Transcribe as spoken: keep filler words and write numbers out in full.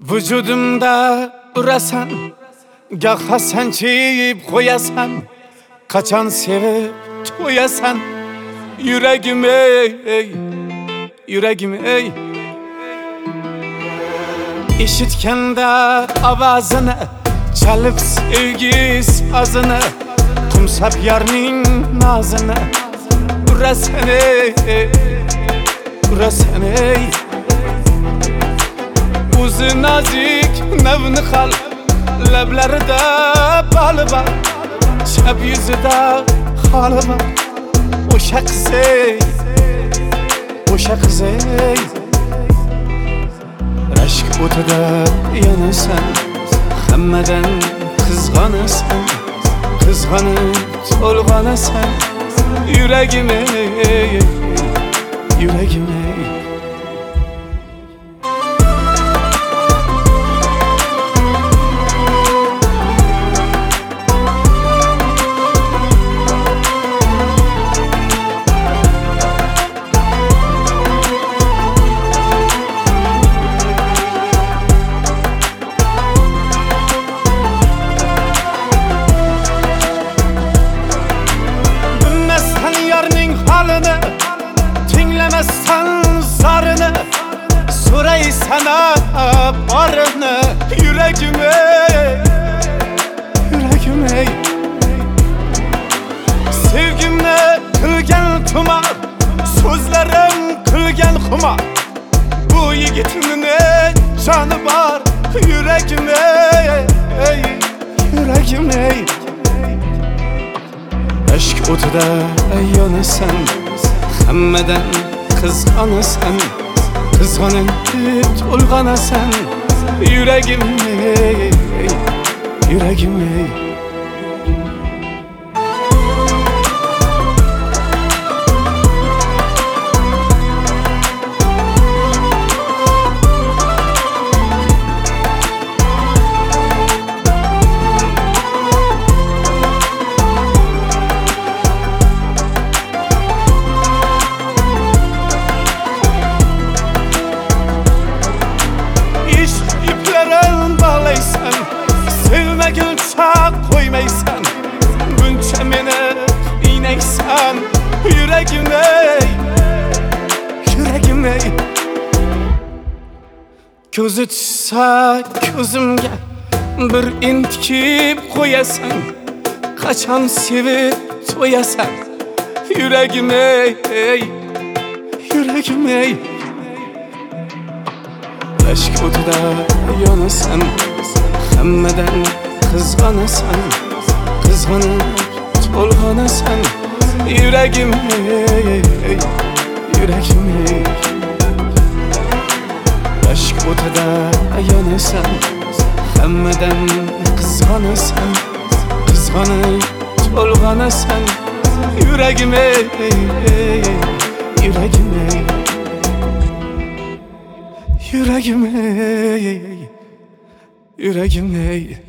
Vücudumda urasan, gah sancıp koyasan, kaçan sevip toyasan, yüreğim ey, yüreğim ey. İşitken de avazını, çalıp sevgi sazını, kumsap yarning nazını, urasan ey, urasan ey. Uzi nazik nevni xal, lablarida bali bor, chap yuzida xoli bor. O'sha qiz ey, o'sha qiz ey. Rashk o'tida yonasan, hammadan qizg'onasan, qizg'onib to'lg'onasan. Yuragim ey, yuragim ey. Tinglemezsen zarını, soraysana barını. Yüreğim ey, yüreğim ey. Sevgimle kılgen kumar, sözlerim kılgen kumar. Bu yigitinin canı var. Yüreğim ey, yüreğim ey. Aşk o'tida yonasan, hammadan qizg'onasan, qizg'onib to'lg'onasan. Yuragim ey, yuragim ey. Sevmegilçe koymaysan, bunca meni iynaysan. Yüreğim ey, yüreğim ey. Ko'zi tushsa ko'zimga bir intikib qo'yasan, qachon sevib to'yasan. Yüreğim ey, yüreğim ey. Aşk o'tida yonasan, hammadan qizg'onasan, qizg'onib to'lg'onasan. Yüreğim ey, yüreğim ey. Aşk o'tida yonasan, hammadan qizg'onasan, qizg'onib to'lg'onasan. Yüreğim ey, yüreğim ey. Yüreğim ey, yüreğim ey.